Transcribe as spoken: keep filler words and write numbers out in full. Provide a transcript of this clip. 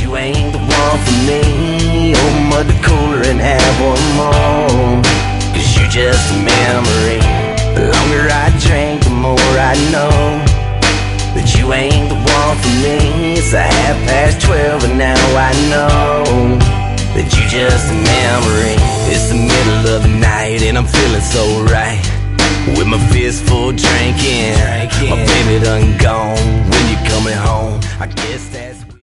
you ain't the one for me. Open up the cooler and have one more, cause you just a memory. The longer I drink, the more I know that you ain't the one for me. It's a half past twelve and now I know that you just a memory. It's the middle of the night and I'm feeling so right, with my fist full drinking. My baby done gone. When you coming home? I guess that's